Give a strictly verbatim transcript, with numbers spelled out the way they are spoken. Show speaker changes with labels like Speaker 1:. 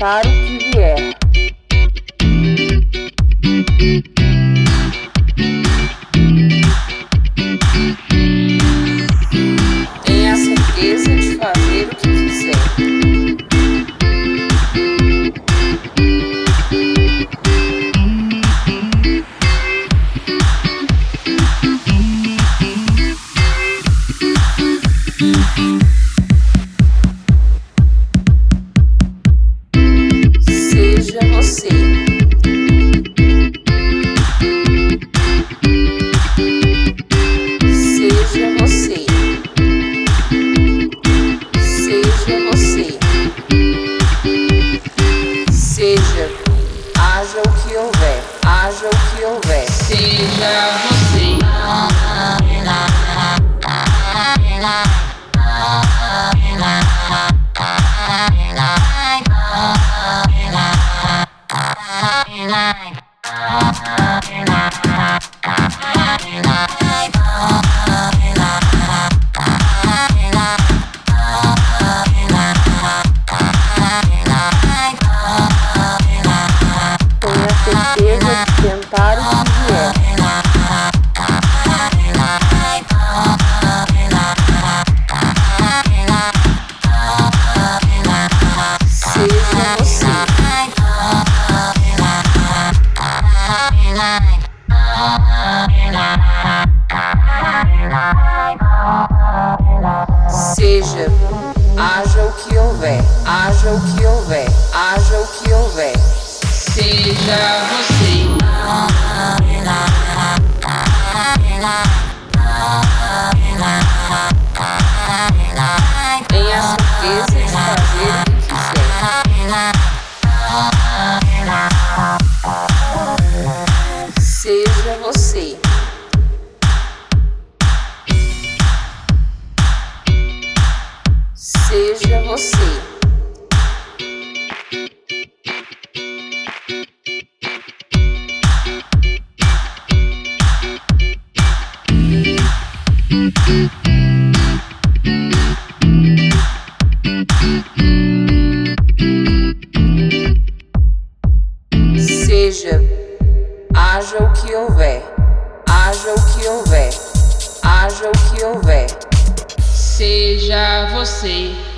Speaker 1: tentar o que vier. Tenha certeza de fazer o que quiser. Seja você. Seja você. Seja você. Seja. Haja o que houver. Haja o que houver.
Speaker 2: Seja você.
Speaker 1: Tenha certeza de tentar o que vier. Seja você. Seja. Haja o que houver. Haja o que houver. Haja o que houver.
Speaker 2: Seja você.
Speaker 1: Tenha certeza de fazer o que quiser. Seja você. Seja você. Seja. Haja o que houver. Haja o que houver. Haja o que houver.
Speaker 2: Seja você.